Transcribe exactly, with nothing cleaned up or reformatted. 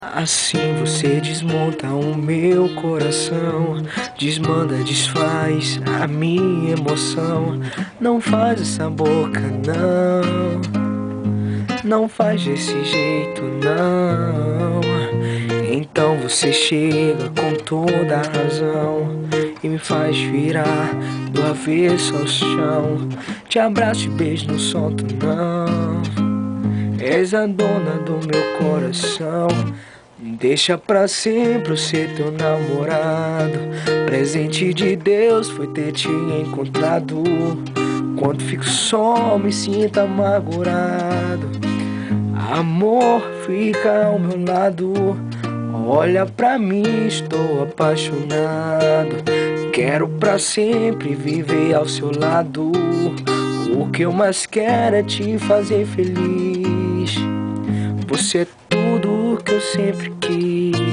Assim você desmonta o meu coração, desmanda, desfaz a minha emoção. Não faz essa boca, não, não faz desse jeito, não. Então você chega com toda a razão e me faz virar do avesso ao chão. Te abraço e beijo, não solto, não. És a dona do meu coração. Deixa pra sempre eu ser teu namorado. Presente de Deus foi ter te encontrado. Quando fico só me sinto amargurado. Amor, fica ao meu lado. Olha pra mim, estou apaixonado. Quero pra sempre viver ao seu lado. O que eu mais quero é te fazer feliz. Você é tudo o que eu sempre quis.